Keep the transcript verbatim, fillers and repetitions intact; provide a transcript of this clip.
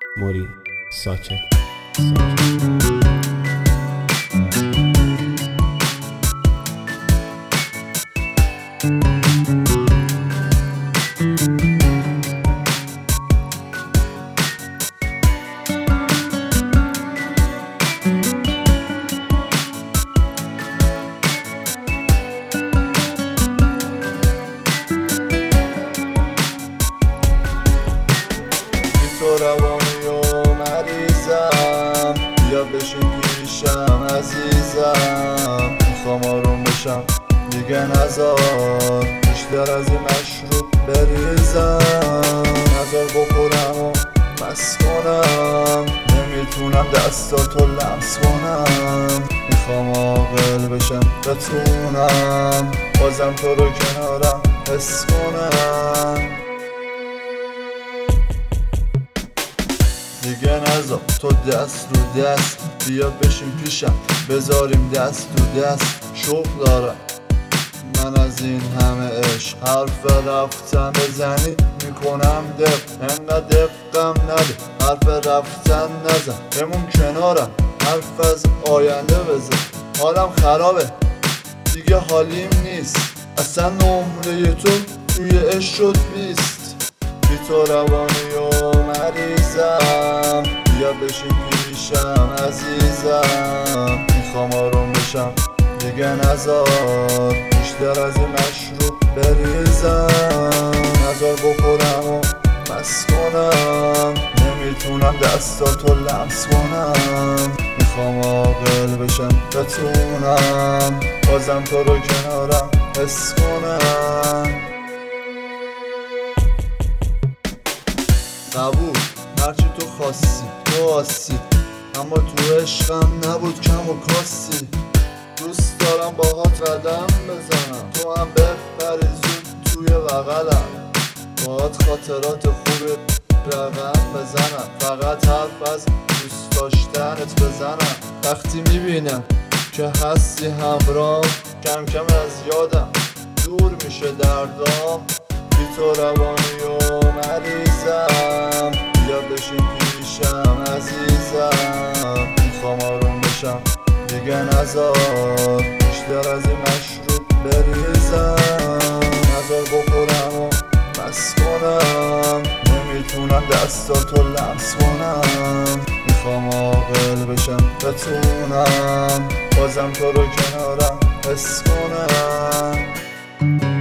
موری ساکت ساکت تو روانی و مریضم، بیا بشین پیشم عزیزم. میخوام آروم بشم دیگه نزار بیشتر از این مشروب بریزم. نزار بخورم و مست کنم، نمیتونم دستاتو لمس کنم. میخوام عاقل بشم بتونم بازم تو رو کنارم حس کنم. دیگه نذار تو دست رو دست، بیا بشین پیشم بذاریم دست تو دست. شوق دارم من از این همه عشق، حرف رفتن بزنی میکنم دق. انقدر دقم نده حرف رفتن نزن، بمون کنارم حرف از آینده بزن. حالم خرابه دیگه حالیم نیست، اصلا نمره تو توی عشق شد بیست. بی تو روانی و مریضم، بیا بشین پیشم عزیزم. میخوام آروم بشم دیگه نزار بیشتر از این مشروب بریزم. نزار بخورم و مست کنم، نمیتونم دستاتو لمس کنم. میخوام عاقل بشم بتونم بازم تو رو کنارم حس کنم. قبول هرچی تو خواستی تو آسی، اما تو عشقم نبود کم و کاستی. دوست دارم باهات قدم بزنم، تو هم بپری زود توی بغلم. باهات خاطرات خوب رقم بزنم، فقط حرف از دوست داشتنت بزنم. وقتی میبینم که هستی همراه، کم کم از یادم دور میشه دردام. بی تو روانی و مریضم، بیا بشین پیشم عزیزم. میخوام آروم بشم دیگه نزار بیشتر از این مشروب بریزم. نزار بخورم و مست کنم، نمیتونم دستاتو لمس کنم. میخوام عاقل بشم بتونم بازم تو رو کنارم حس کنم.